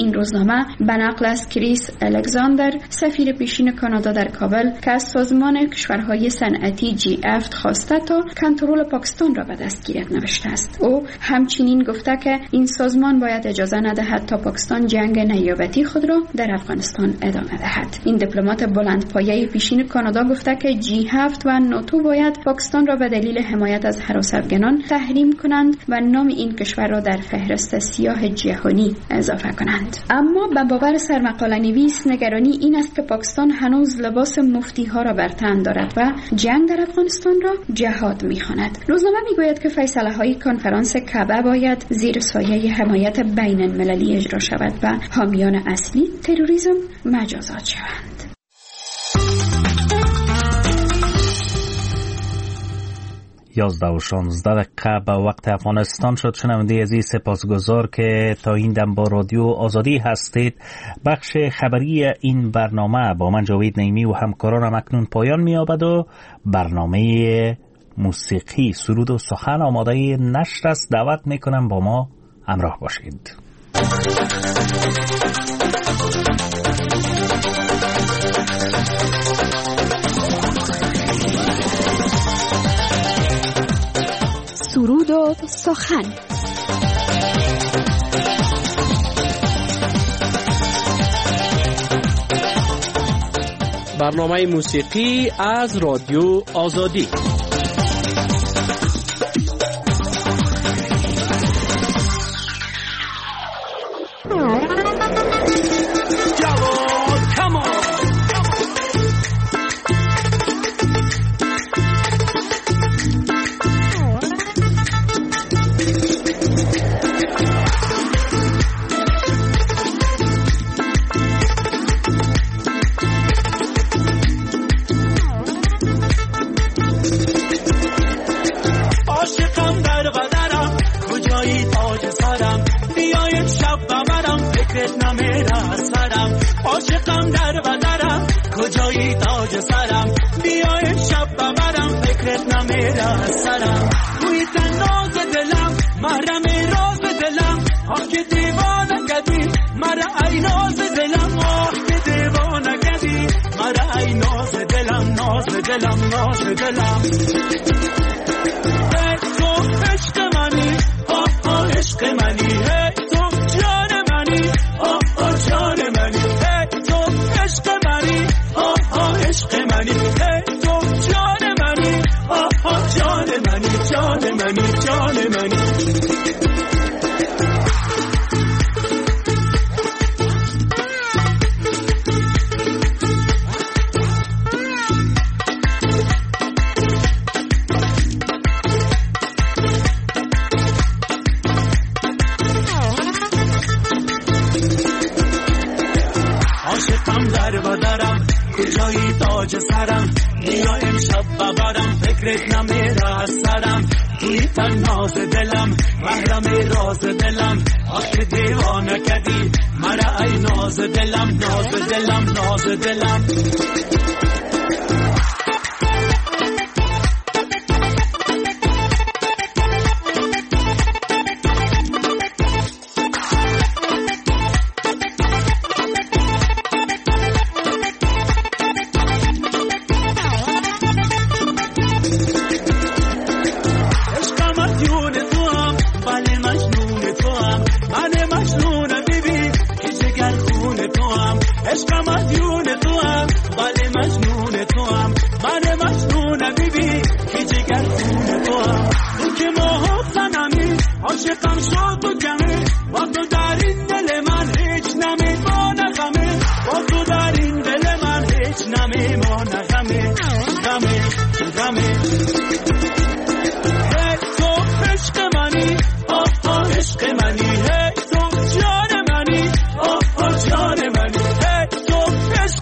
این روزنامه به نقل از کریس الکساندر سفیر پیشین کانادا در کابل که از سازمان کشورهای صنعتی G7 خواسته تا کنترل پاکستان را به دست گیرد نوشته است. او همچنین گفته که این سازمان باید اجازه ندهد تا پاکستان جنگ نیابتی خود را در افغانستان ادامه دهد. این دیپلمات بلندپایه پیشین کانادا گفته که G7 و ناتو باید پاکستان را به دلیل حمایت از هراس افغانان تحریم کنند و نام این کشور را در فهرست سیاه جهانی اضافه کنند. اما به باور سرمقاله نویس نگرانی این است که پاکستان هنوز لباس مفتی ها را بر تن دارد و جنگ در افغانستان را جهاد می‌خواند. روزنامه میگوید که فیصله های کنفرانس کعبه باید زیر سایه حمایت بین المللی اجرا شود و حامیان اصلی تروریسم مجازات شوند. 11:16 به وقت افغانستان شد. شنونده عزیز سپاسگزار که تا این دم با رادیو آزادی هستید. بخش خبری این برنامه با من جاوید نعیمی و همکارانم اکنون پایان می‌یابد و برنامه موسیقی سرود و سخن آماده نشر است. دعوت میکنم با ما همراه باشید. سرود و سخن. برنامه موسیقی از رادیو آزادی. عاشقم در بدرم کجایی تاج سرم بیای شب ببرم فکرت نمیره از سرم توی تناز دلم محرم راز دلم آه که دیوانه کدی مرا ای ناز دلم آه که دیوانه کدی مرا ای ناز دلم ناز دلم ناز دلم ای تو عشق منی آه آه عشق منی ای تو جان منی آه آه جان منی عشق منی آه آه عشق منی ای تو جان منی آه آه جان منی جان منی جان منی کجایی تاج سرم بیا امشب ببرم فکرت نمیره از سرم توی تناز دلم محرم راز دلم آخه دیوانه کدی مرا ای ناز دلم ناز دلم ناز دلم عاشقم شد و جمعه با تو در این دل من هیچ نمیمانه غمه با تو در این دل من هیچ نمیمانه غمه غمه غمه ای تو عشق منی آه آه عشق منی ای تو جان منی آه آه جان منی ای تو عشق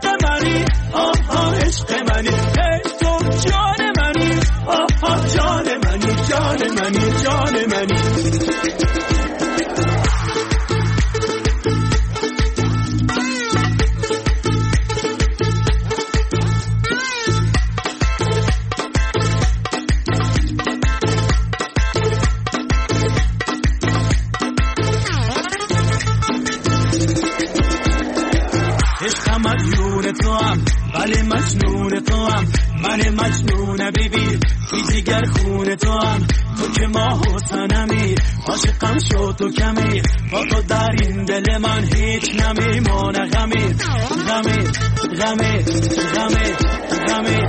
عشق مدیون تو هم ولی مجنون تو هم من مجنون بیبی بی دیگر خون تو هم تو که ماه و سنمی عاشقم شد تو کمی با تو در این دل من هیچ نمیمونه غمی غمی غمی غمی غمی.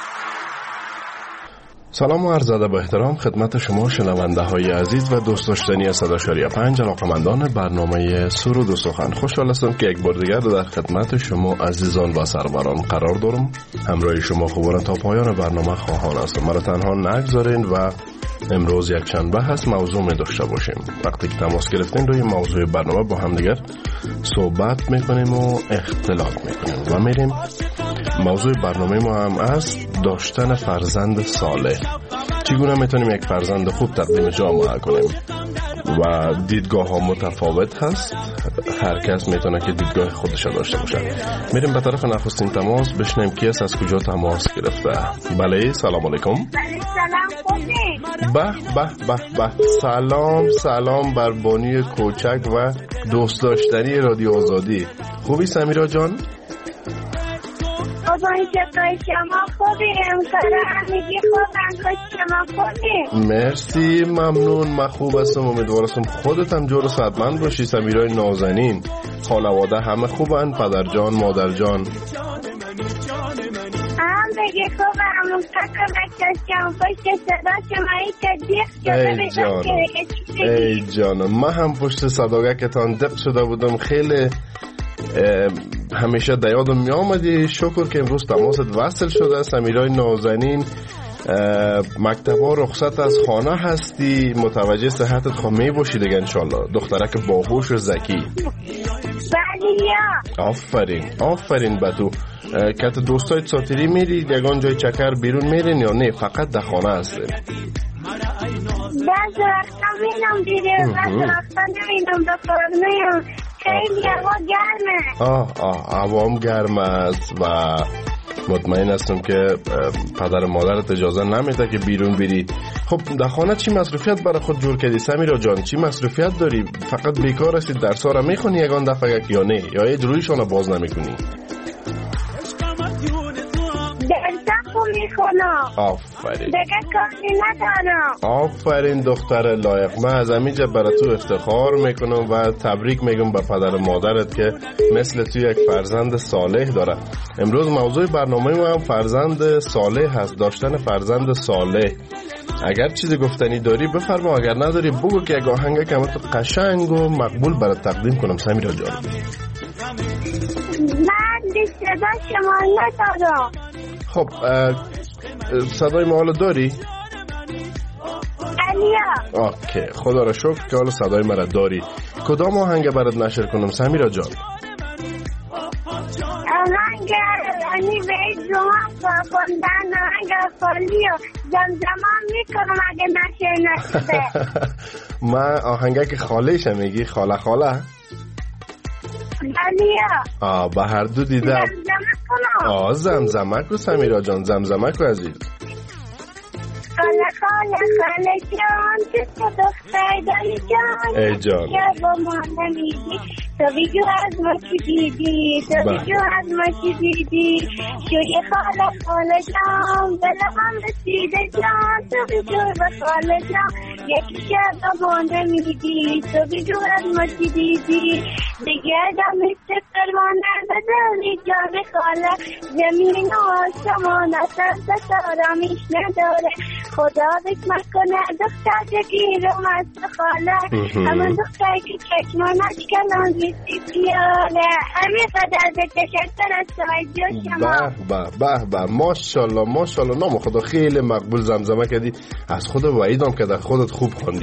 سلام و عرض ادب و احترام خدمت شما شنونده های عزیز و دوست داشتنی صدا شاری 5 علاقمندان برنامه سرود و سخن. خوشحال هستم که یک بار دیگر در خدمت شما عزیزان و سروران قرار دارم. همراه شما خوبان تا پایان برنامه خواهان هستم. مرا تنها نگذارین و امروز یک شنبه هست موضوع می داشته باشیم. وقتی که تماس گرفتین روی موضوع برنامه با هم دیگر صحبت میکنیم و اختلاف میکنیم و میریم. موضوع برنامه ما هم است داشتن فرزند صالح. چگونه میتونیم یک فرزند خوب تقدیم جامعه کنیم و دیدگاه ها متفاوت هست. هر کس میتونه که دیدگاه خودش داشته باشه. میریم به طرف نخستین تماس بشنیم کی است، از کجا تماس گرفته. بله سلام علیکم. به سلام بر بانی کوچک و دوست داشتنی رادیو آزادی. خوبی سمیرا جان؟ مرسی ممنون. من خوب هستم. امیدوارم خودت هم جور و صحتمند باشی. سمیرای نازنین، خانواده همه خوبن؟ پدر جان، مادر جان؟ ای جان من هم پشت صداقتان دق شده بودم. خیلی همیشه در یادم می آمدی. شکر که امروز تماست وصل شده. سمیرای نازنین، مکتبا رخصت از خانه هستی، متوجه صحتت خواهی باشی دیگه انشالله. دخترک باهوش و ذکی. آفرین به تو. که تو دوستای ساتری میری یگان جای چکر بیرون میرین یا نه فقط در خانه هستی؟ بعض وقتا میرم بیرون، بعض وقتا نمیرم بخورم. خیلی هوا گرمه. هوام گرم است و مطمئن هستم که پدر مادرت اجازه نمیده که بیرون بری. خب در خانه چی مصروفیت برای خود جور کردی سمیرا جان؟ چی مصروفیت داری؟ فقط بیکار هستی؟ درسا را میخونی یگان دفعه یا نه؟ یا هیچ رویشان باز نمیکنی؟ درسا میخونم. آفرین دیگه کاری ندارم. آفرین دختر لایق. من از همینجا برای تو افتخار میکنم و تبریک میگم به پدر مادرت که مثل تو یک فرزند صالح داره. امروز موضوع برنامه ما هم فرزند صالح هست، داشتن فرزند صالح. اگر چیزی گفتنی داری بفرما، اگر نداری بگو که یک آهنگ که تو قشنگ و مقبول برات تقدیم کنم سمیرا جان. من صدا شما ندارم. خب صدای ما حالا داری؟ علیا. اوکی خدا را شکر که حالا صدای مرا داری. کدام آهنگ برات نشر کنم سمیرا جان؟ آهنگ انی به جوان خوندن آهنگ خالیو زمزمان میکنم اگه نشر نشده. من آهنگه که خالیش میگی؟ خاله علیا. به هر دو دیدم. زمزمه کو سمیرا جان، زمزمه کو عزیز. خاله جان تو دختر داری جان. ای جان یا با ما نمیدی تو بیجو از ما چی دیدی، تو بیجو از ما چی دیدی. شوی خاله جان بلا هم رسیده جان. تو بیجو به خاله جان یکی شب با نمیدی، تو بیجو از ما چی دیدی. دیگه دمی سفر ما نبدالی جان خاله. زمین و آسمان اصلا ستارمیش نداره. خدا بکمت کنه دختر گیرم از خاله. همون دختر که چشمانش کلان بیستی پیاله. همین قدر به تشکر از توجه شما. به ماشالله نام خدا خیلی مقبول زمزمه کردی. از خود وعیدم که در خودت خوب خوندی.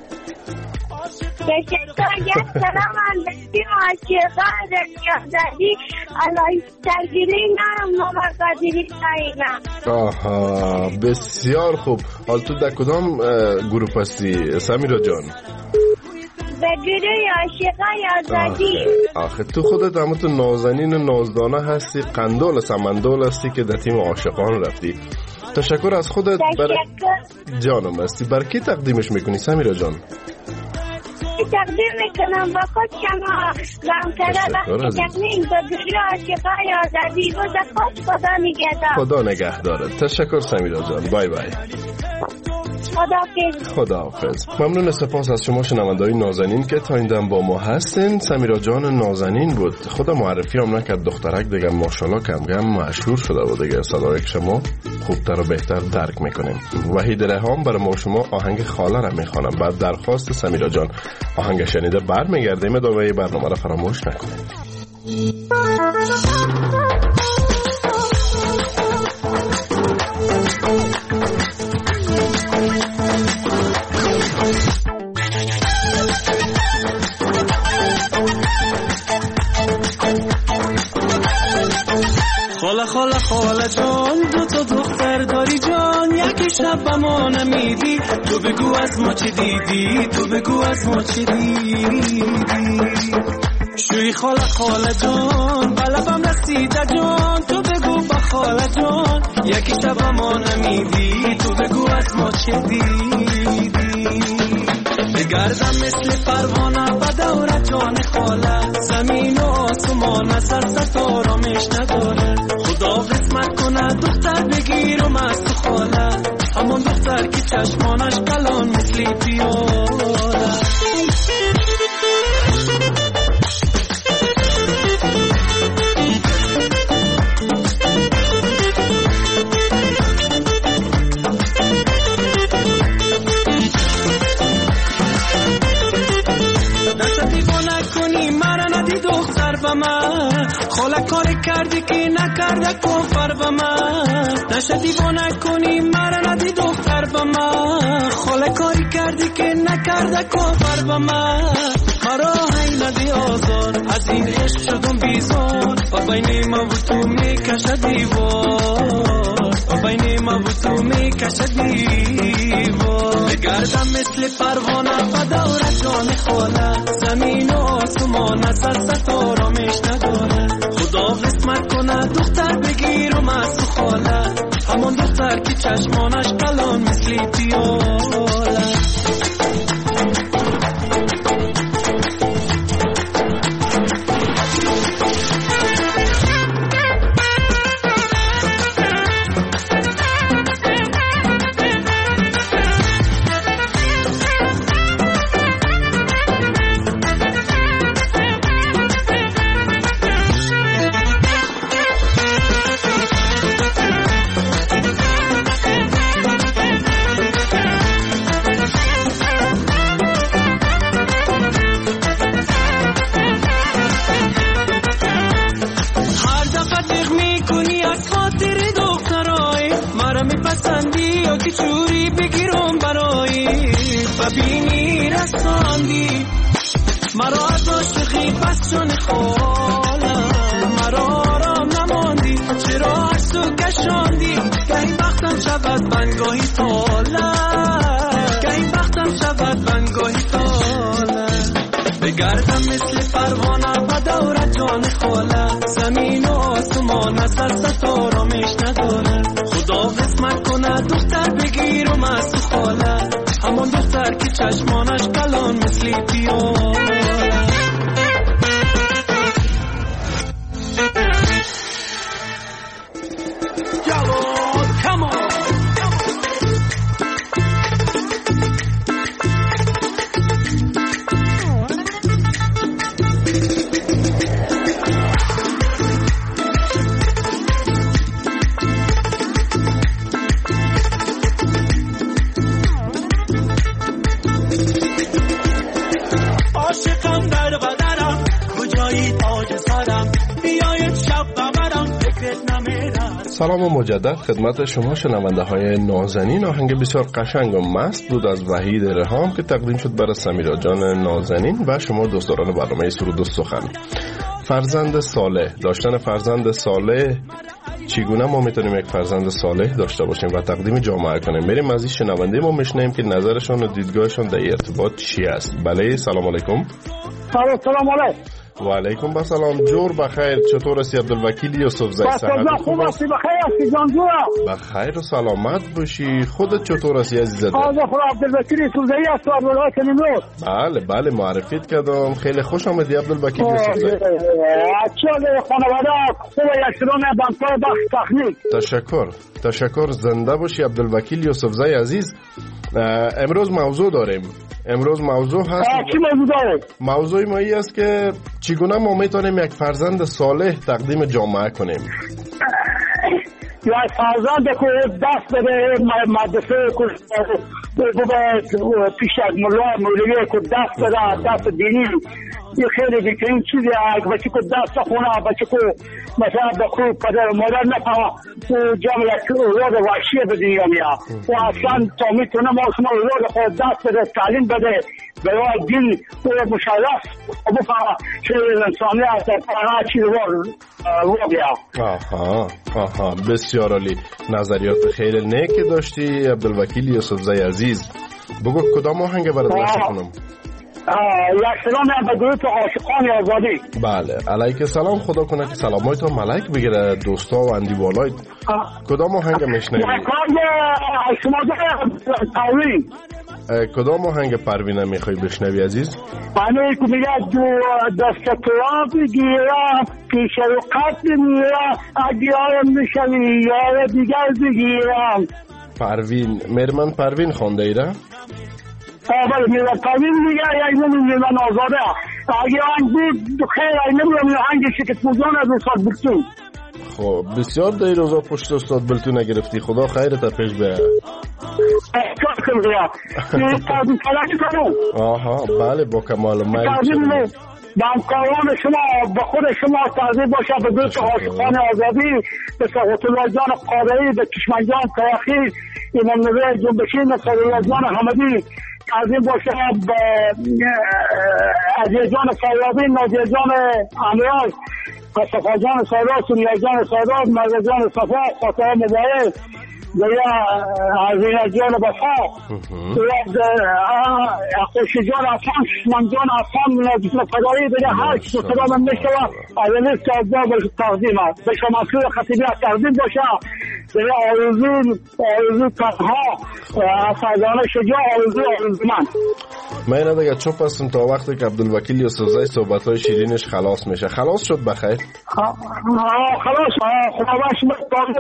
تشکر. یک سلام اندستی معاشقان رادیو آزادی علای سرگیری نام قدیری ساینا. بسیار خوب. حال تو در کدام گروپ هستی سمیرا جان؟ به گروه عاشقای آزادی. آخه تو خودت همه تو نازنین و نازدانه هستی، قندول سمندول هستی که در تیم عاشقان رفتی. تشکر از خودت. تشکر جانم هستی. بر کی تقدیمش میکنی سمیرا جان؟ تقدیم میکنم با خود شما غم کرده وقتی تقدیم با دنیا عاشقای آزادی و خود خدا نگهدار. خدا نگهدارت. تشکر سمیرا جان. بای بای. خداحافظ. ممنون، سپاس از شما شنونده‌های نازنین که تا این دم با ما هستین. سمیرا جان نازنین بود. خدا معرفی هم نکرد، دخترک دیگه ماشاءالله کم کم مشهور شده بود دیگه. صدای شما خوبتر و بهتر درک میکنیم. وحید رهام برای ما شما آهنگ خاله را میخوانم. بعد درخواست سمیرا جان آهنگ شنیده برمیگردیم. ادامه برنامه را فراموش نکنید. خاله خاله جان، دو تا دختر داری جان، یکی شب با ما نمیدی، تو بگو از ما چی دیدی، تو بگو از ما چی دیدی. شوی خاله جان، بلبم رسیده جان، تو بگو با خاله جان، یکی شب با ما نمیدی، تو بگو از ما چی دیدی. بگردم مثل پروانه با دور جان خاله، زمین و آسمان از دست آرامش نداره. خدا قسمت کنه دختر بگیر و مست خاله، همون دختر که چشمانش کلان مثل پیاله. خاله کاری کردی که نکرده کفر به من، نشه دیوانه کنی مرا ندی دختر به من. خاله کاری کردی که نکرده کفر به من، مرا هی ندی آزار، از این عشق شدم بیزار، و بین ما و تو میکشه دیوار، و بین ما و تو میکشه دیوار. بگردم مثل پروانه و دور جان خاله، زمین و آسمان از دست آرامش نداره. خدا قسمت کنه دختر بگیر و مست خاله، همون دختر که چشمانش کلان مثل پیاله. ببینی رساندی مرا از عاشقی بس جان خاله، مرا آرام نماندی چرا از تو کشاندی. گهی وقتم شود بنگاهی تاله، گهی وقتم شود بنگاهی تاله. بگردم مثل پروانه و دور جان خاله، زمین و آسمان از دست آرامش نداره. خدا قسمت کنه دختر بگیر و مست خاله، همون دختر که چشمانش کلان مثل پیاله. سلام و مجدد خدمت شما شنونده های نازنین. آهنگ بسیار قشنگ و مست بود از وحید رهام که تقدیم شد برای سمیرا جان نازنین و شما دوستداران برنامه سرود و سخن. فرزند صالح، داشتن فرزند صالح، چگونه ما میتونیم یک فرزند صالح داشته باشیم و تقدیم جامعه کنیم؟ بریم از این شنونده ما میشنیم که نظرشان و دیدگاهشان در ارتباط چی است. بله، سلام علیکم. سلام علیکم. و علیکم السلام. جور بخیر. چطور هستی عبدالوکیل یوسفزئی؟ صحت خوب هستی؟ بخیر هستی جان جورا؟ بخیر و سلامت باشی. خودت چطور هستی عزیزم؟ خدا عبدالوکیل یوسفزئی هست از ولایت نیمروز. بله معرفیت کردم. خیلی خوش آمدی عبدالوکیل یوسفزئی. چه خانواده خوب یکسران بانکار بخش تخنیک. تشکر. زنده باشی عبدالوکیل یوسفزئی عزیز. امروز موضوع داریم. موضوع هست. چی موضوع داره؟ موضوع ما این است که چگونه ما میتونیم یک فرزند صالح تقدیم جامعه کنیم. یا فرزند که دست بده مدرسه پیش از مولوی که دست بده، دست دینی، این خیلی بهترین چیزی است. بچه که دست خونه، بچه که مثلا به خوب پدر مادر نفهمه و جامعه یک اولاد وحشی به دنیا میاد و اصلا تا میتونه ما شما اولاد خود دست بده، تعلیم بده، برای دین و مشرف و بفهمه چه انسانیت هر چیز رو بیاد. آها بسیار عالی. نظریات خیلی نیکی داشتی عبدالوکیل یوسفزئی عزیز. بگو کدام آهنگ برات وصل کنم؟ یک سلام به گروه عاشقان آزادی. بله علیک سلام. خدا کنه که سلامای تو ملک بگیره دوستا و اندیوالای. کدام آهنگ میشنوی؟ پروین. کدام آهنگ پروین میخوای بشنوی عزیز؟ من که میگه دست تو بگیرم پیش رو قد میرم اگیارم میشوی یار دیگر بگیرم. پروین میرمن پروین خونده ایره؟ بله میرمن پروین میگه یک میرمن آزاده. اگه آنگ بود خیر ای نمیرم آنگشی که توزان از استاد بلتون. خب بسیار دیر روزا پشت استاد بلتون نگرفتی. خدا خیرت پیش به آها بله با کمال میل. با همکاران شما، به خود شما تعظیم باشه، به دوست عاشقان آزادی، به سقوط الله جان قادری، به کشمن جان تاخیر، امام نظر جنبشی، نصر الله جان حمدی تعظیم باشه، به عزیز جان سیابی، ناظر جان امیرای، صفا جان سادات، سونیا جان سادات، مرد جان صفا، خاطر مبارک، یا عزیز جان بفا، خوشی جان افان، شمن جان افان، نجم فدایی دیگه هر چیز صدا من میشوه اولیست که از دار تقدیم است. به شما سوی خطیبی از تقدیم باشه دیگه آرزو تنها فرزانه شجاع آرزو من. من دیگه چوب هستم تا وقتی که عبدالوکیل یوسفزئی صحبت‌های شیرینش خلاص میشه. خلاص شد بخیر؟ خلاص. خدا باشه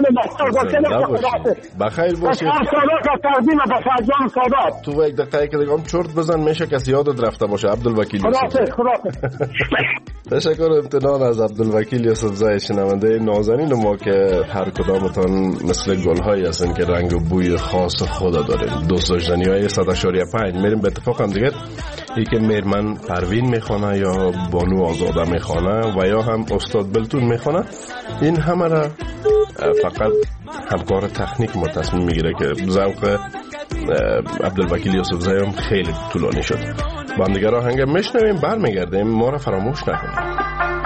بخیر باشی. تقدیم به فرزان سادات. تو یک دقیقه که دیگه چرت بزن میشه کسی یادت رفته باشه عبدالوکیل یوسفزئی. خدا تشکر امتنان از عبدالوکیل یوسفزئی شنونده نازنین ما که هر کدامتان مثل گل‌هایی هستن که رنگ و بوی خاص خود دارن. دوست داشتنی‌های 100.5 میریم به اتفاق هم دیگه یکی میرمن پروین میخونه یا بانو آزاده میخونه و یا هم استاد بلتون میخونه. این همه را فقط همکار تکنیک ما تصمیم میگیره که ذوق عبدالوکیل یوسفزئی هم خیلی طولانی شد. با هم دیگه آهنگ میشنویم برمیگردیم. ما را فراموش نکنیم.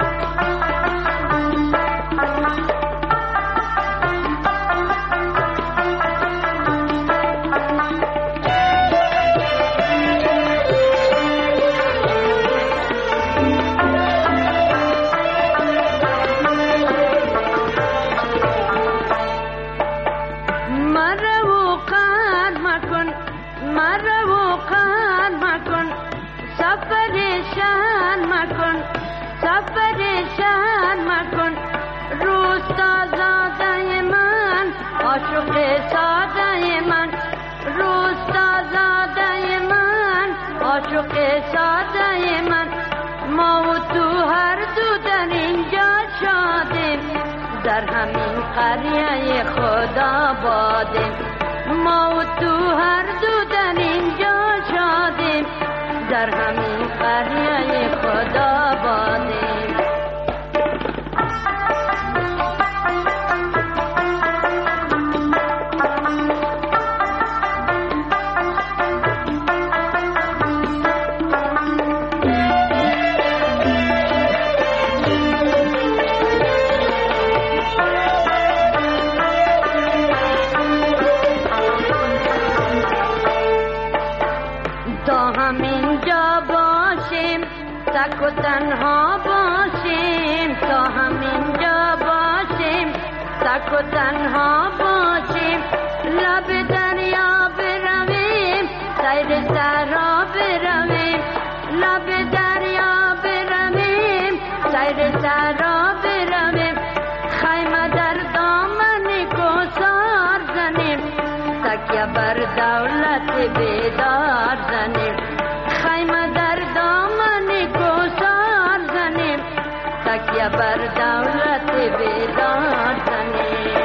در همین قریه خدا بادیم، ما و تو هر دو در اینجا شادیم، در همین قریه خدا بادیم. تا همین جا تک و تنها باشیم تا همینجا باشیم تک و تنها باشیم لب دریا برویم سیر صحرا برویم لب دریا برویم سیر صحرا برویم خیمه در دامن کوثر زنیم تکیه بر دولت بیدار زنیم خیمه در دامن کوثر زنیم تکیه بر دولت بیدار زنیم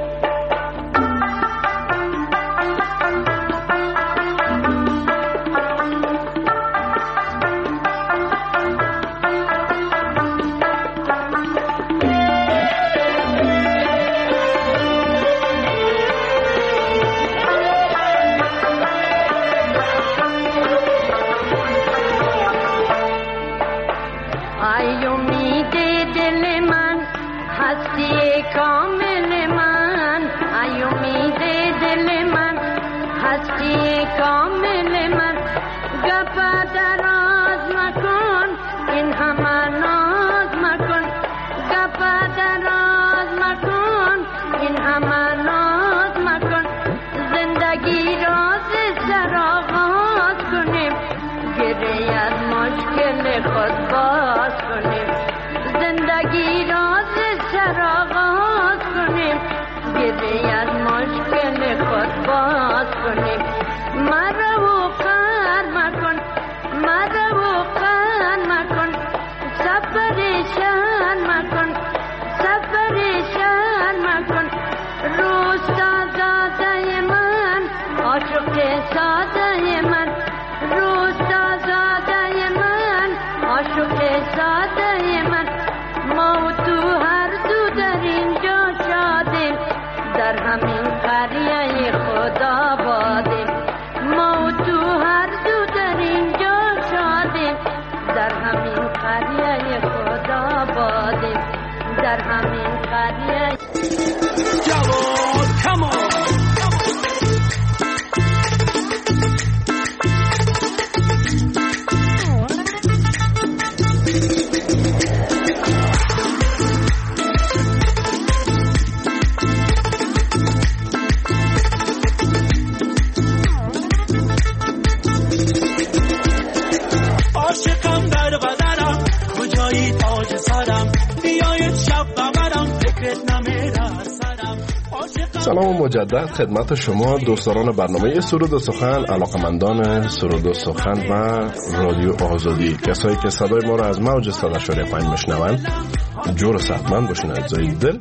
سلام مجدد خدمت شما دوستان برنامه سرود و سخن، علاقمندان سرود و سخن و رادیو آزادی، کسایی که صدای ما را از موج 100.5 میشنوند. جور صحتمند باشین عزیزای دل.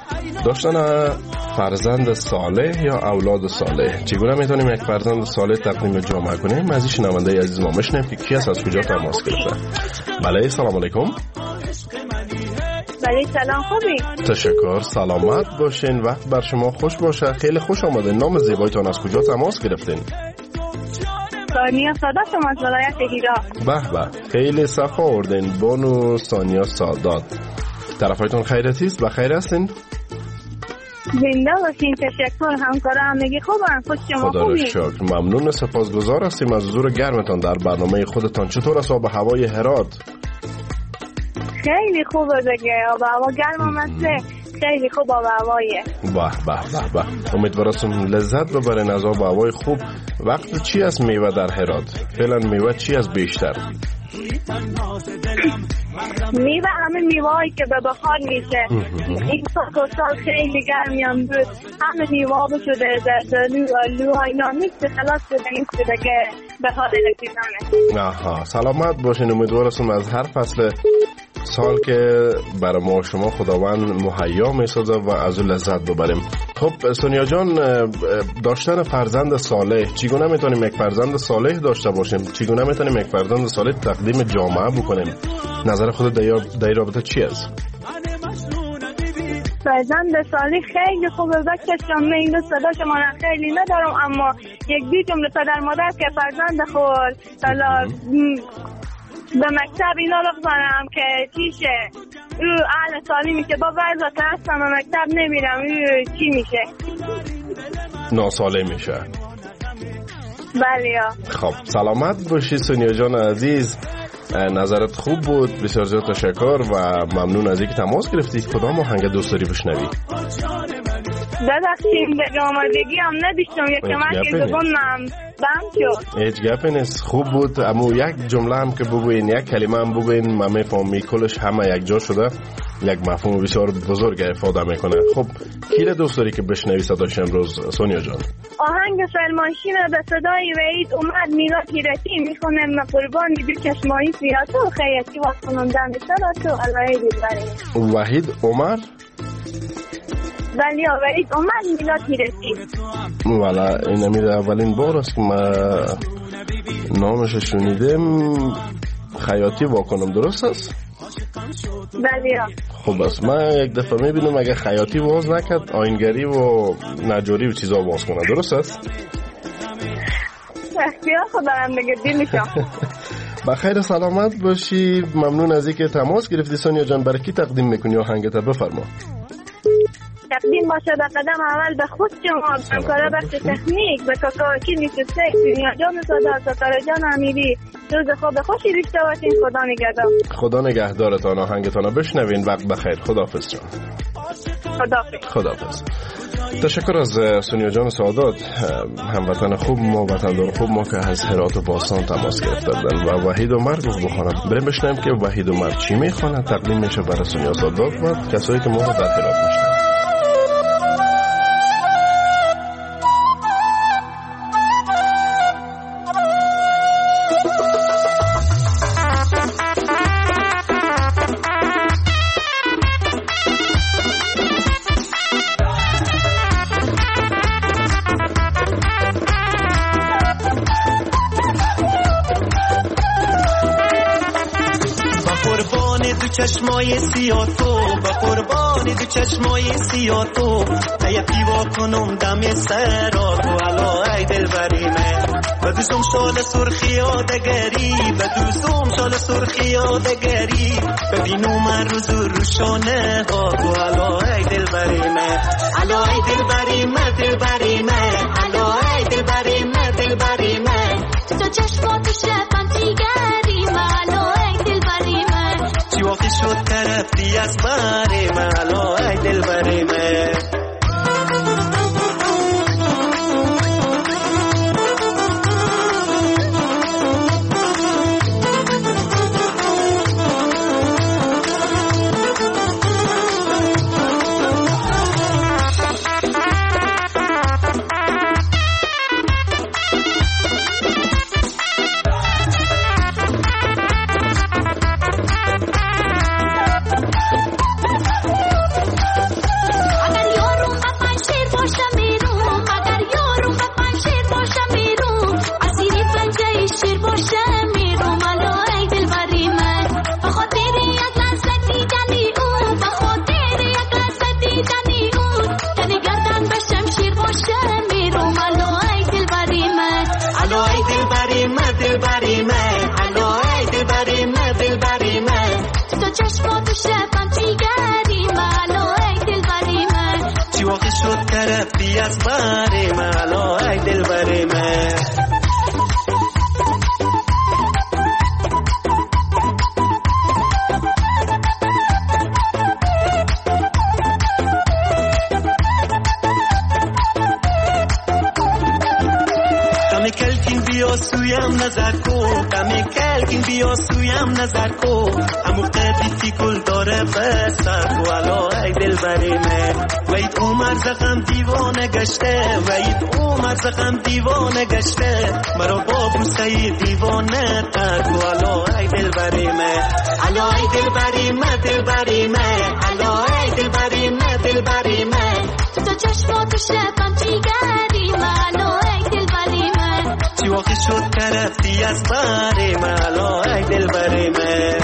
داشتن فرزند صالح یا اولاد صالح، چگونه میتونیم یک فرزند صالح تقدیم جامعه کنیم؟ از این شنونده عزیز ما میشنویم که کی است، از کجا تماس گرفته. بله سلام علیکم. بله سلام، خوبی؟ تشکر، سلامت باشین، وقت بر شما خوش باشه. خیلی خوش آمدین. نام زیبایتان از کجا تماس گرفتین؟ سانیا سادات از ولایت هرات. به به، خیلی صفا آوردین. بانو سانیا سادات، طرفایتون خیرتی است؟ بخیر هستین؟ زنده باشین. تشکر، همکارا همگی خوبن؟ خوش شما خوبی؟ خدا رو شکر، ممنون، سپاسگزار هستیم از حضور گرمتان در برنامه خودتان. چطور است آب هوای هرات؟ خیلی خوبه دیگه، آب هوا گرم هسته، خیلی خوب آب هوایه. به به به به، امیدوارم لذت ببرین از آب هوای خوب. وقت چی است میوه در هرات؟ فعلا میوه چی است بیشتر؟ میوه همه میوه‌ای که به بخار میشه. این سال خیلی گرمی هم بود، همه میوه شده، زردالو، آلو اینا میشه خلاص شده، این شده که بخار رسیدنه. آها، سلامت باشین. امیدوارم از هر فصل سال که برای ما شما خداوند مهیا میسازه و از اون لذت ببریم. خب سونیا جان، داشتن فرزند صالح، چگونه میتونیم یک فرزند صالح داشته باشیم؟ چگونه میتونیم یک فرزند صالح تقدیم جامعه بکنیم؟ نظر خود در رابطه چی است؟ فرزند صالح خیلی خوبه. بچه‌شون من صدا شما را خیلی ندارم، اما یک دو جمله پدر مادر که فرزند خود حالا به مکتب اینا رو بزنم که چیشه او اهل سالی میشه، با وضعات هستم به مکتب نمیرم، او چی میشه؟ ناسالم میشه. بله. خب سلامت باشی سونیا جان عزیز. نظرت خوب بود. بسیار زیاد تشکر و ممنون از اینکه تماس گرفتی. کدام آهنگ دوست داری بشنوی؟ ببخشید به آمادگی هم نداشتم، یک کمک زبانم بم شد. هیچ گپی نیست، خوب بود. اما یک جمله هم که بگوین، یک کلمه هم بگوین، من میفهمی کلش همه یک جا شده، یک مفهوم بسیار بزرگ افاده میکنه. خب کی را دوست داری که بشنوی صداش امروز سونیا جان؟ آهنگ فرمانشین به صدای وحید عمر میلاد هیرتی میخونم قربانی دو چشمایی سیاتو خیاطی و خانوندن صداتو علایه دیداری. وحید عمر؟ بله وحید عمر میلاد هیرتی. والا این امیر اولین بار است که من نامش شنیدم. خیاطی واکنم، درست است؟ بله. خب بس من یک دفعه میبینم اگه خیاطی باز نکرد آینگری و نجاری و چیزا باز کنه، درست است؟ اختیار خودم بگه دیلشم. بخیر سلامت باشی. ممنون از اینکه تماس گرفتی سونیا جان. برای کی تقدیم میکنی آهنگت؟ بفرما. تقدیم باشه به قدم اول به خود شما، همکارا بخش تکنیک، به کاکاکی نیسته، دنیا جان صدا، ستاره جان امیری. روز خوب خوشی داشته باشین. خدا نگهدار. خدا نگهدارتان. آهنگتان بشنوین. وقت بخیر. خداحافظ جان. خداحافظ. تشکر از سونیا جان سعادت، هموطن خوب ما، وطندار خوب ما که از هرات و باستان تماس گرفتن و وحید عمر گفت بخونم. بریم بشنویم که وحید عمر چی میخونه. تقدیم میشه برای سونیا سعادت و کسایی که ما رو در هرات میشنن. چشمای سیاه تو، با قربان دو چشمای سیاه تو، حیاتی واکنم دم سرا تو. علا ای دل بریمه بدوزم شال سرخی آدگری، بدوزم شال سرخی آدگری، ببینو من روز روشانه ها تو. علا ای دل بریمه، علا ای دل بریمه، دل بریمه، علا ای دل بریمه، دل بریمه. تو چشمات شبم تیگری علا ای دل بریمه، چی واقعی شد طرفی از بریمه، علا ای دل بریمه. از بریمه، علا ای دل بریمه. کمی کلکین بیا سویم نظر کو، کمی کلکین بیا سویم نظر کو، همو قدیتی گل داره بسر کو. علا ای دل بریمه. وید عمر زخم دیوانه گشته، وید عمر زخم دیوانه گشته، مرا با بوسه دیوانه کرد. علا ای دل بریمه، علا ای دل بریمه، دل بریمه، علا ای دل بریمه، دل بریمه. تو چشماتو شبم جیگریمه، علا ای دل بریمه، چی واقعی شد طرفی از بریمه، علا ای دل بریمه.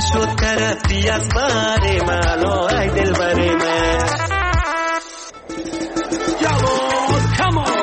شد طرفی از بر من ای دل بر من جوان کمان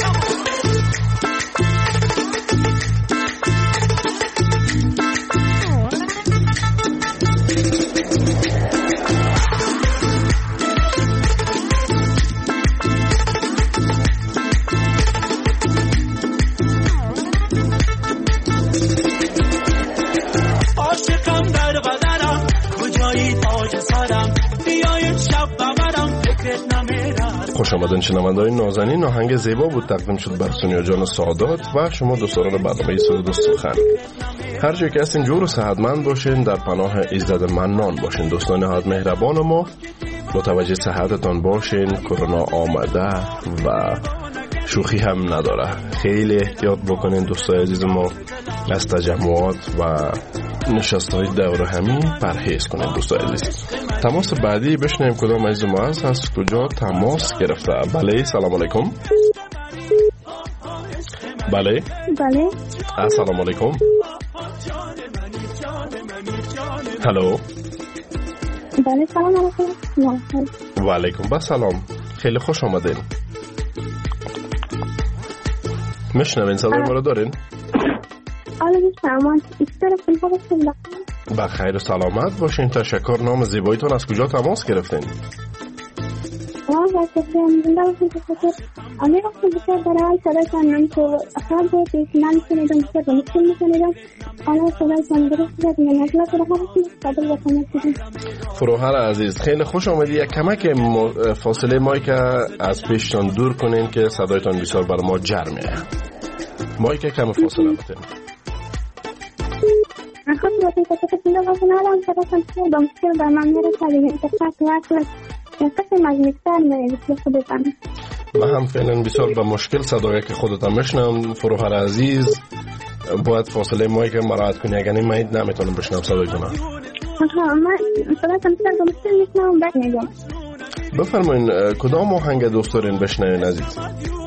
خوش آمدین شنونده‌های نازنین. آهنگ زیبا بود تقدیم شد بر سونیا جان سعادت و شما دوستان برنامه سرود و سخن. هر جایی که هستین جور و صحتمند باشین، در پناه ایزد منان باشین. دوستان نهایت مهربان ما متوجه صحتتان باشین. کرونا آمده و شوخی هم نداره. خیلی احتیاط بکنین دوستای عزیز ما، از تجمعات و نشست‌های دور همی پرهیز کنین دوستای عزیز. تماس بعدی بشنویم کدام عزیز ما از کجا تماس گرفته. بله سلام علیکم. بله السلام علیکم. هلو. بله سلام علیکم. و علیکم با سلام. خیلی خوش آمدین. میشنوین صدای ما رو دارین؟ با خیر و سلامت باشین. تشکر. نام زیباییتون از کجا تماس گرفتین؟ فروهر عزیز خیلی خوش آمدی. یک کمک فاصله مایک از پیشتان دور کنین که صدایتان بسیار بر ما جرمه. مایک کم فاصله بتین. من هم فعلا بسیار به مشکل صدایی که خودتان میشنم. فروهر عزیز باید فاصله مایک مراعات کنی، اگر من نمیتونم بشنم صدایتون. بفرمایین کدام آهنگ دوست دارین بشنوین عزیز؟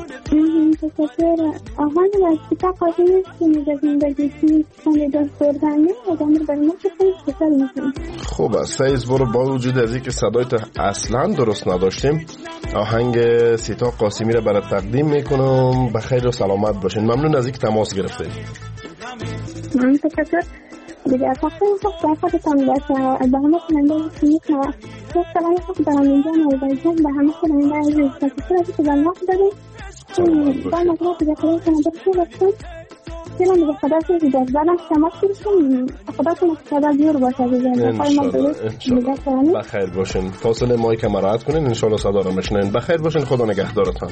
آهنگ از سیتا قاسمی که میگه زندگی کنه دست بردنه آدم رو برای ما که خوب است. سعیز برو با وجود از اینکه صدایت اصلا درست نداشتیم، آهنگ سیتا قاسمی رو برای تقدیم میکنم. بخیر و سلامت باشین. ممنون از اینکه تماس گرفتید. من تشکر. دیگه اصلا خیلی خودتان باشه. به همه کننده میکنم یک سلام خوب دارم اینجا نایبایجان. به همه کننده عزیز تشکر از اینکه به وقت دارید. با مطلب دیگه کننده بسید باشتون. سلام دیگه خدا سیدی داشت. بعدم تماس کنیم خدا کنه خدا بیور باشه. انشالله بخیر باشین. فاصله مایک مراعات کنین. انشالله صدا رو بشنوین. بخیر باشین. خدا نگهدارتان.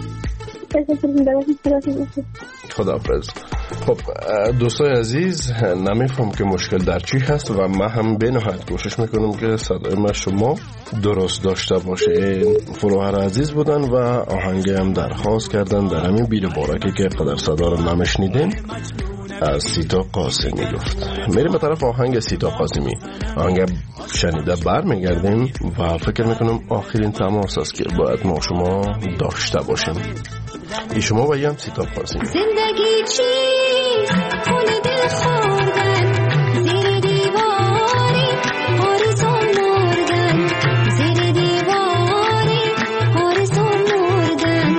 خدا حافظ. خب دوستای عزیز، نمیفهم که مشکل در چی هست و من هم به نهایت کوشش میکنم که صدای ما شما درست داشته باشه. فروهر عزیز بودن و آهنگ هم درخواست کردن در همین بیر بارکی که قدر صدا رو نمیشنیدین. از سیتا قاسمی گفت. میریم به طرف آهنگ سیتا قاسمی. آهنگ شنیده بر میگردیم و فکر میکنم آخرین تماس است که باید ما شما داشته باشیم. ای شما و یم سیتا قاسمی. زندگی چیست؟ خونه دل خوردن زیر دیواری آرزو مردن. زیر دیواری آرزو مردن.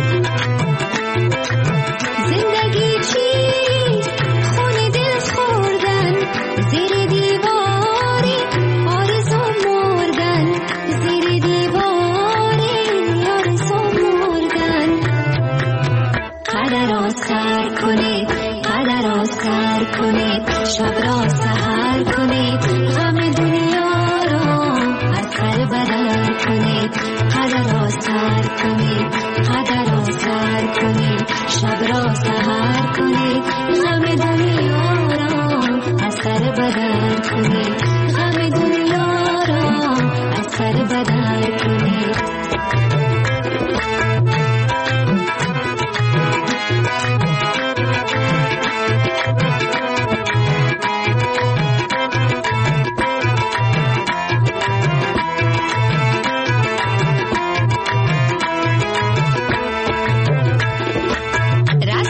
زندگی چیست؟ خونه دل خوردن زیر دیواری آرزو مردن. زیر دیواری آرزو مردن. قدر آسر کنید، قدر آسر کنید، شب را سحر کنید، غم دنیا را از سر بدر کنید. قدر آسر کنید، قدر آسر کنید، شب را سحر کنید، غم دنیا را از سر بدر کنید. غم دنیا را از سر بدر کنید.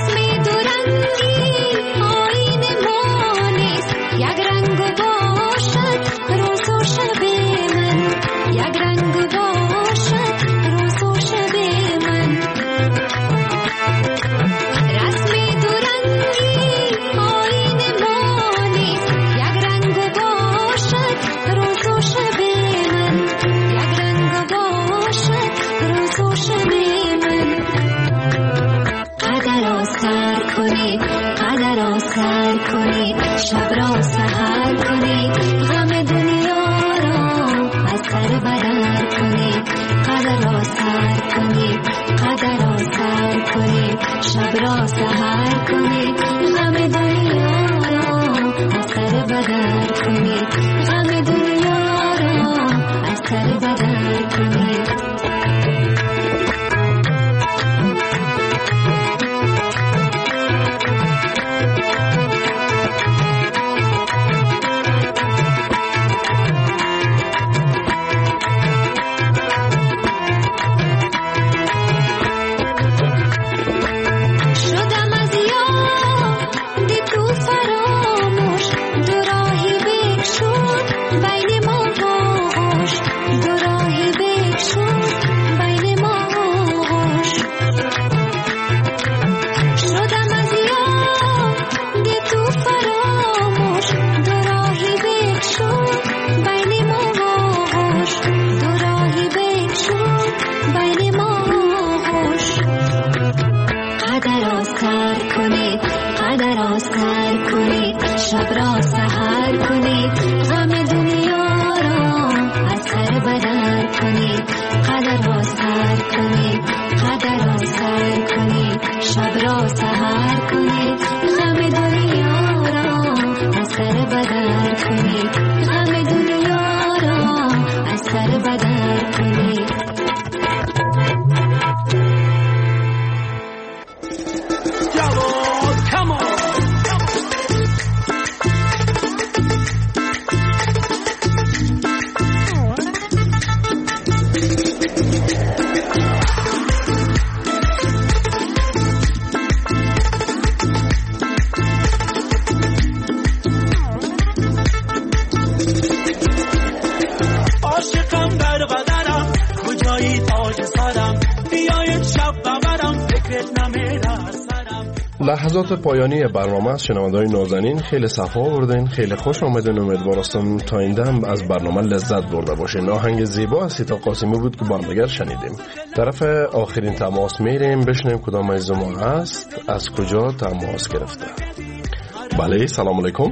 یک رنگ و باش سر بدر کنی قدر را سر کنی قدر را سر کنی شب را سحر کنی غم دنیا را از سر بدر کنی غم دنیا را از سر بدر کنی شب را سحر کنی غم دنیا را از سر بدر کنی قدر را سر کنی قدر را سر کنی شب را سحر کنی غم دنیا را از سر بدر کنی غم دنیا را از سر بدر کنی لحظات پایانی برنامه است. شنونده‌های نازنین خیلی صفا آوردین، خیلی خوش آمدین. امیدوارم تا این دم از برنامه لذت برده باشین. آهنگ زیبا از سیتا قاسمی بود که بارمگر شنیدیم. طرف آخرین تماس میریم بشنویم کدام از ما است، از کجا تماس گرفته. بله سلام علیکم.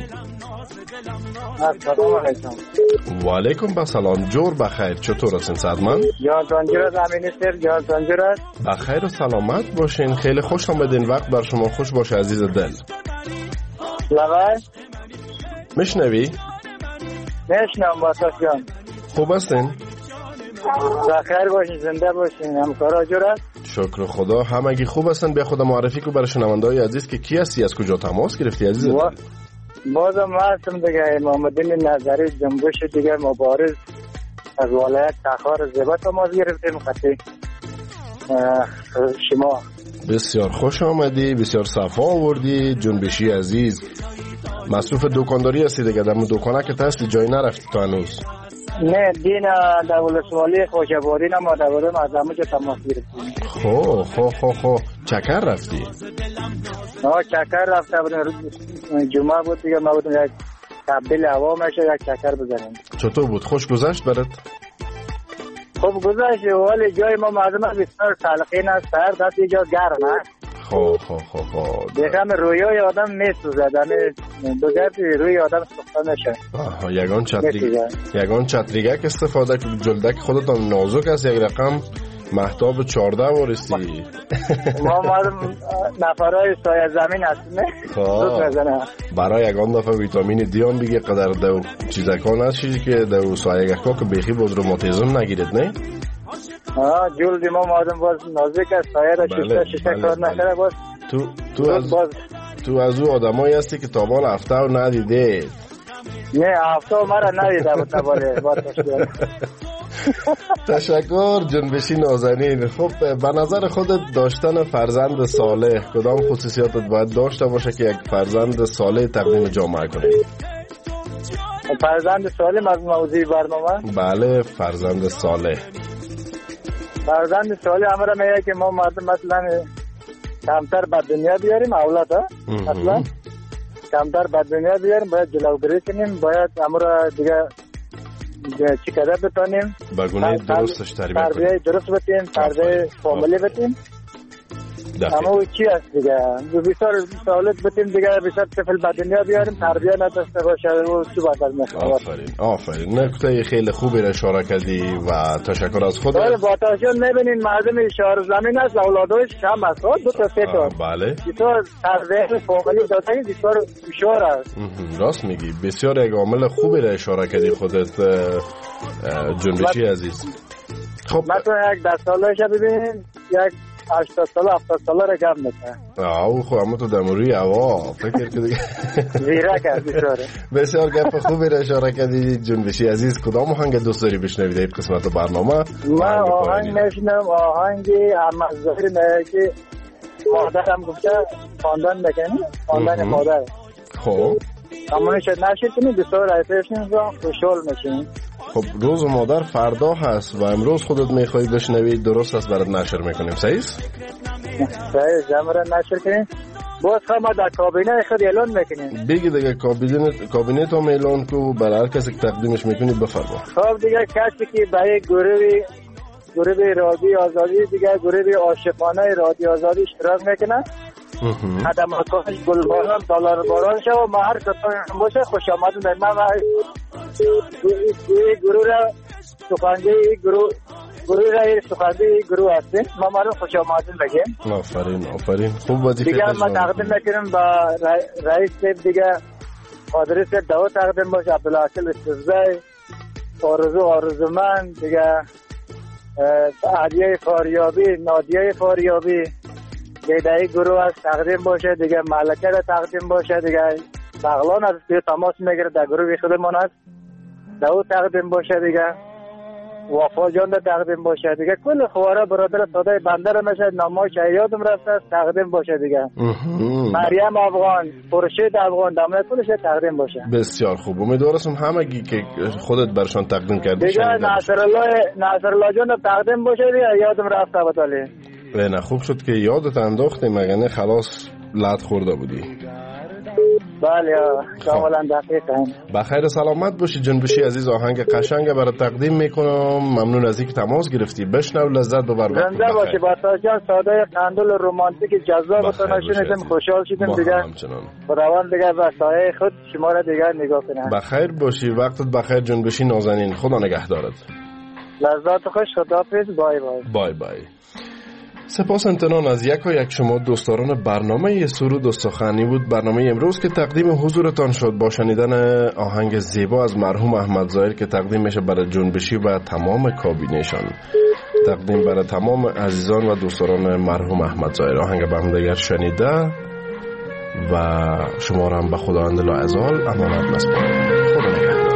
سلام علیکم. و علیکم السلام. جور بخیر، چطور هستین صدمن؟ یادتان جرد امینی سر، یادتان جرد بخیر و سلامت باشین. خیلی خوش آمدین. وقت بر شما خوش باشه عزیز دل. لبای میشنوی؟ میشنم باساس جان. خوب هستین؟ بخیر باشین، زنده باشین. همکارا جرد؟ شکر خدا همگی خوب هستن. بیا خدا معرفی کو برای شنونده‌های عزیز که کی هستی، از کجا تماس گرفتی عزیز دل؟ بازم هستم دیگه، محمدین نظری جنبش دیگه مبارز از ولایت تخار زیبا تماس گرفتیم خطی شما. بسیار خوش آمدی، بسیار صفا آوردی جنبشی عزیز. مصروف دکانداری هستی دیگه، در دکانه که هستی جایی نرفتی تو هنوز؟ نه دین دولت‌والی خوشباری نما دولتم از همه جا تماس گرفتیم. خو چکر رفتی؟ چکر رفته بودیم، جمعه بود دیگه، ما بودیم یک تبدیل هوا میشه یک چکر بزنیم. چطور بود؟ خوش گذشت برات؟ خوب گذشت، ولی جای ما معلومه بسیار تلقین است، سر دست اینجا گرم است. خب دیگه رویای آدم میسوزه، بگرد روی آدم سخته میشه. یگان چتریگک استفاده که جلدک خودتان نازک است، یک رقم محتاب 14 وارستی. ما نفرهای سایه زمین هستیم. برای یگان دفعه ویتامین دیان بگی قدر دو چیزکان هست که دو سایه که بیخی باز روماتیزم نگیرد نه؟ جلدی ما مادم باز نازک است، سایه را شیشه کار نکره باز. تو از او آدمایی هستی که تابال هفته و ندیده؟ نه هفته و مرا ندیده بود تباله باز تشکیل. تشکر جنبشی نازنین. خب به نظر خودت داشتن فرزند صالح کدام خصوصیاتت باید داشته باشه که یک فرزند صالح تقدیم جامعه کنه؟ فرزند صالح از موضوع برنامه؟ بله فرزند صالح. فرزند صالح امر میگه که ما مردم مثلا کمتر به دنیا بیاریم اولاد مثلا کمتر به دنیا بیاریم، باید جلوگیری کنیم، باید امر دیگه چی کده بتانیم، بگونه درستش تربیه درست بتیم، تربیه فامیلی بتیم. اما چی است دیگه بسیار سوالت بتیم دیگه بسیار طفل به دنیا بیاریم تربیه نداشته باشه و چی باید از میخواد. آفرین نکته خیلی خوبی را اشاره کردی و تشکر از خود. بله با توجه میبینین مردم شهر زمین است اولادش کم است 2 تا 3 تا. بله بسیار تربیت فامیلی دادن بسیار فشار است. راست میگی بسیار یک عامل خوبی را اشاره کردی خودت جنبشی عزیز. خب مثلا یک 10 سالش ببین یک 80 سال 70 سال را گم میکنه. خب اما تو دموری هوا فکر کردی زیرا کردی شوره. بسیار گپ خوبی را اشاره کردی جنبشی عزیز. کدام آهنگ دوست داری بشنوید این قسمت برنامه؟ من آهنگ میشنم آهنگی احمد ظاهری که مادرم گفته خواندن بکنی خواندن مادر. خب اما نشید کنی بسیار رایفشین را خوشحال میشین. خب روز مادر فردا هست و امروز خودت میخوایی بشنوی درست است برات نشر میکنیم صحیح است؟ صحیح جمعه نشر کنیم باز ما در کابینه خود اعلان میکنیم. بگی دیگه کابینه تو اعلان کو برای هر کسی که تقدیمش میکنی بفرما. خب دیگه کسی که برای گروه رادیو آزادی دیگه گروه عاشقانه رادیو آزادی اشتراک میکنه خدماتش گلباران دلار باران شه و هر کسی باشه خوش آمدید. من گروه را سخنده گروه هستیم ما رو خوش آمدید بگیم. آفرین خوب وظیفه دیگه ما تقدیم میکنیم با رئیس صاحب دیگه قادری صاحب دعوت تقدیم باشه عبدالحاکم استفزای آرزومند دیگه علیه فاریابی نادیه فاریابی دیگه گروه از تقدیم باشه دیگه ملکه را تقدیم باشه دیگه بغلان از توی تماس میگیره در گروه خودمون هست دعوت تقدیم باشه دیگه وفا جان را تقدیم باشه دیگه کل خواره برادر ساده بنده را میشه نامه شهیادم رفته تقدیم باشه دیگه مریم افغان خورشید افغان دامنه کلش تقدیم باشه. بسیار خوب امیدوارم همگی که خودت برشان تقدیم کردی دیگه ناصرالله جان را تقدیم باشه دیگه یادم رفته بطالی نه خوب شد که یادت انداختی مگه خلاص لط خورده بودی. بله کاملا دقیقاً. بخیر سلامت باشی جنبشی عزیز. آهنگ قشنگ برای تقدیم میکنم. ممنون از اینکه تماس گرفتی. بشنو لذت ببر. زنده باشی با تاجان ساده قندول رمانتیک جذاب تناشونیدم خوشحال شدیم دیگه. خداوند دیگه به سایه خود شما را دیگه نگاه کنه. بخیر باشی وقتت بخیر جنبشی نازنین. خدا نگهدارت. لذت خوش خداحافظ. بای بای. بای بای. سپاس امتنان از یک شما دوستداران برنامه سرود و سخنی بود. برنامه امروز که تقدیم حضورتان شد با شنیدن آهنگ زیبا از مرحوم احمد ظاهری که تقدیم میشه برای جنبشی و تمام کابینه‌شان. تقدیم برای تمام عزیزان و دوستداران مرحوم احمد ظاهری. آهنگ به همدیگر شنیده و شما را هم به خداوند لاعزال امانت می‌سپارم. خدا نگهدار.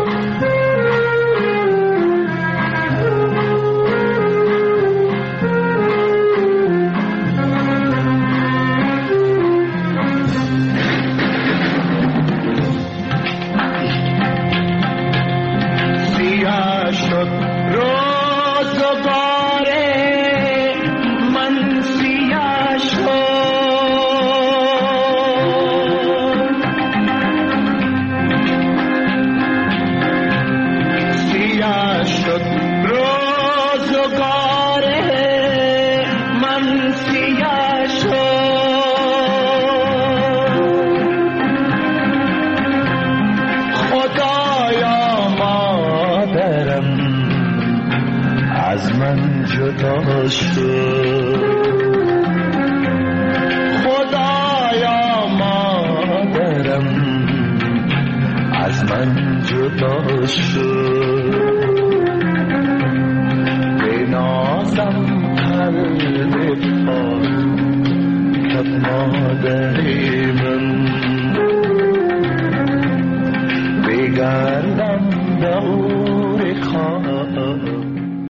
خدایا مادرم از من جدا شد